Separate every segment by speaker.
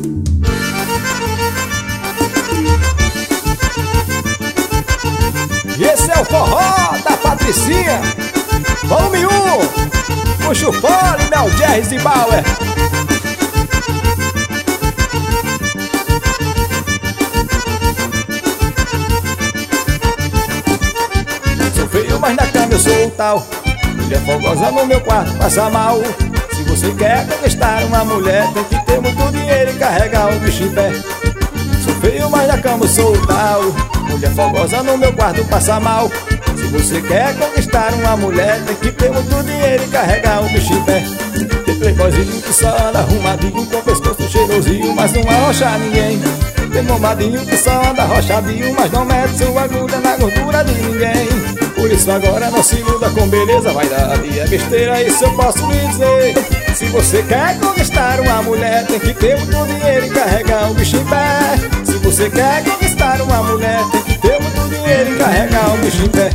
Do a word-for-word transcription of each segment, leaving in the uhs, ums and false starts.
Speaker 1: E esse é o forró da Patricinha. Volume um. Puxa o fole, Mel Jerry e Bauer. Sou feio, mas na cama eu sou tal. Mulher fogosa no meu quarto passa mal. Se você quer conquistar uma mulher, tem que ter muito dinheiro e carregar um bicho em pé. Sou feio, mas na cama eu sou tal. Mulher fogosa no meu quarto passa mal. Se você quer conquistar uma mulher, tem que ter muito dinheiro e carregar um bicho em pé. Tem playboyzinho que só anda arrumadinho, com pescoço cheirosinho, mas não arrocha ninguém. Tem bombadinho que só anda arrochadinho, mas não mete sua agulha na gordura de ninguém. Por isso agora não se iluda com beleza, vaidade é besteira, isso eu posso lhe dizer. Se você quer conquistar uma mulher, tem que ter muito dinheiro e carregar um bicho em pé. Se você quer conquistar uma mulher, tem que ter muito dinheiro e carregar um bicho em pé.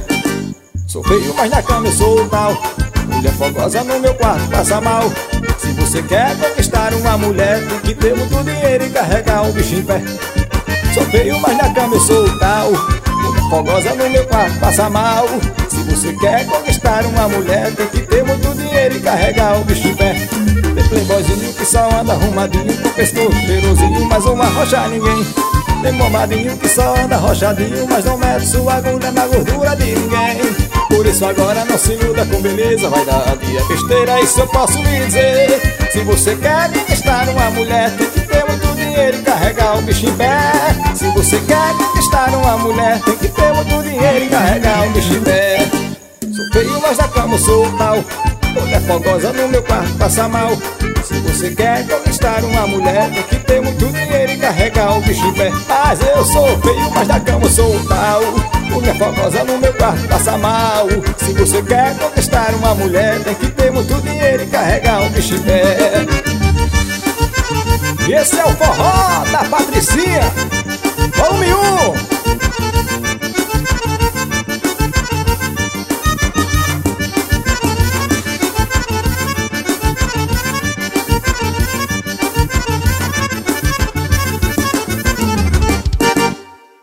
Speaker 1: Sou feio, mas na cama eu sou tal. Mulher fogosa no meu quarto passa mal. Se você quer conquistar uma mulher, tem que ter muito dinheiro e carregar um bicho em pé. Sou feio, mas na cama eu sou tal. Mulher fogosa no meu quarto passa mal. Se você quer conquistar uma mulher, tem que ter muito dinheiro e carregar um bicho em pé. Tem playboyzinho que só anda arrumadinho, com pescoço cheirosinho, mas não arrocha ninguém. Tem bombadinho que só anda arrochadinho, mas não mete sua agulha na gordura de ninguém. Por isso agora não se iluda com beleza, vaidade é besteira, isso eu posso lhe dizer. Se você quer conquistar uma mulher, tem que ter muito dinheiro e carregar um bicho em pé. Se você quer conquistar uma mulher, tem que ter muito dinheiro e carregar um bicho em pé. Sou feio, mas na cama eu sou tal. Mulher fogosa no meu quarto passa mal. Se você quer conquistar uma mulher, tem que ter muito dinheiro e carregar um bicho em pé. Mas eu sou feio, mas na cama eu sou tal. Mulher fogosa no meu quarto passa mal. Se você quer conquistar uma mulher, tem que ter muito dinheiro e carregar um bicho em pé. E esse é o forró da Patricinha.